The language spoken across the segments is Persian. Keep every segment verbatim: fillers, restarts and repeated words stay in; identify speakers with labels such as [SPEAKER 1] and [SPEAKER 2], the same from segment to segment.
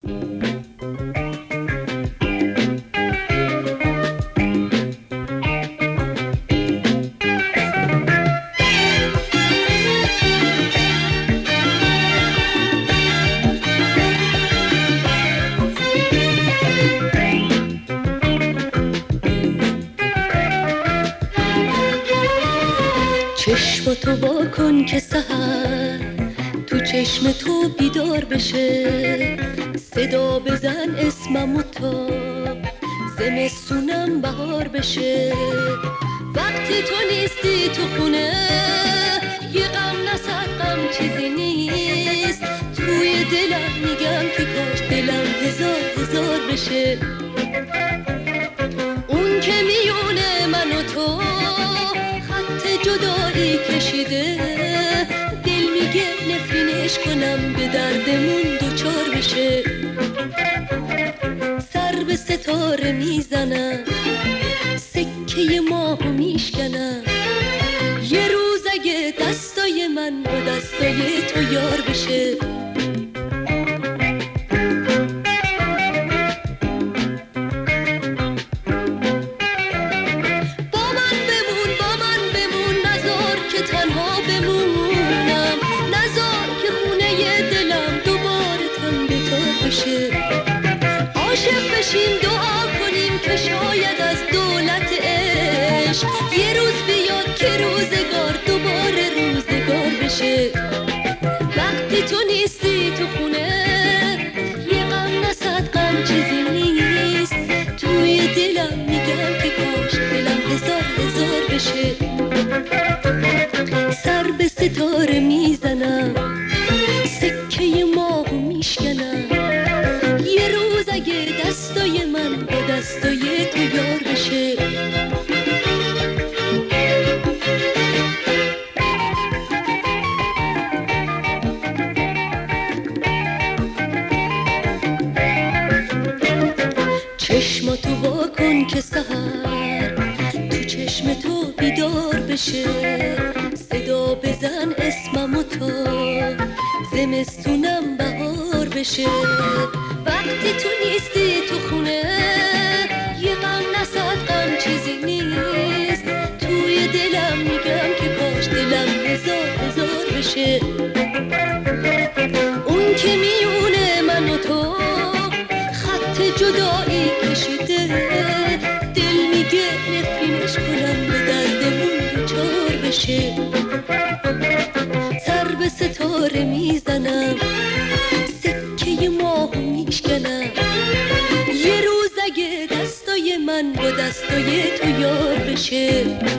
[SPEAKER 1] چشماتو وا کن که سحر تو چشم تو بیدار بشه، صدا بزن اسممو تا زمستونم بهار بشه. وقتی تو نیستی تو خونه یه غم نصد غم چیزی نیست، توی دلم میگم که کاش دلم هزار هزار بشه. اون که میونه من و تو خط جدایی کشیده، دل میگه نفرینش کنم به دردمون دوچار بشه. سر به ستاره میزنم، سکه ماهو میشکنم، یه روز اگه دستای من با دستای تو یار بشه. عاشق بشیم دعا کنیم که شاید از دولت عشق یه روز بیاد که روزگار دوباره روزگار بشه. وقتی تو نیستی تو خونه یه غم نصد غم چیزی نیست، توی دلم میگم که کاش دلم هزار هزار بشه. سر به ستاره میزنم، سکه ماهو میشکنم، یه روز اگه دستای من با دستای تو یار بشه. چشماتو وا کن که سحر تو چشم تو بیدار بشه، صدا بزن اسممو تا زمستونم بهار بشه. وقتی تو نیستی تو خونه یه غم نصد غم چیزی نیست، توی دلم میگم که کاش دلم هزار هزار بشه. اون که میونه من و تو خط جدایی کشیده، دل میگه نفرینش کنم به دردمون دوچار بشه. سر به ستاره میزنم، سکه ماهو میشکنم، یه روز اگه دستای من با دستای تو یار بشه.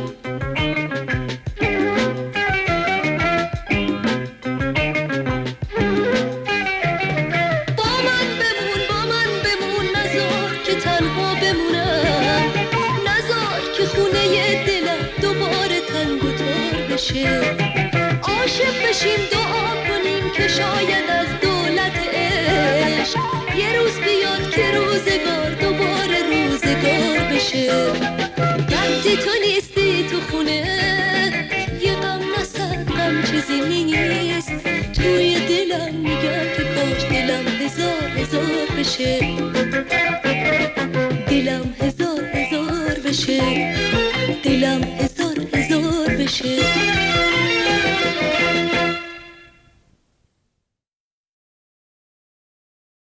[SPEAKER 1] با من بمون با من بمون، نذار که تنها بمونم، نذار که خونه دلم دوباره تنگ و تار بشه. عاشق بشیم دعا کنیم که شاید از دولت عشق یه روز بیاد که روزگار دوباره روزگار بشه. وقتی تو نیستی تو خونه یه غم نصد غم چیزی نیست، توی دلم میگم که کاش دلم هزار هزار بشه. دلم هزار هزار بشه، دلم هزار هزار بشه.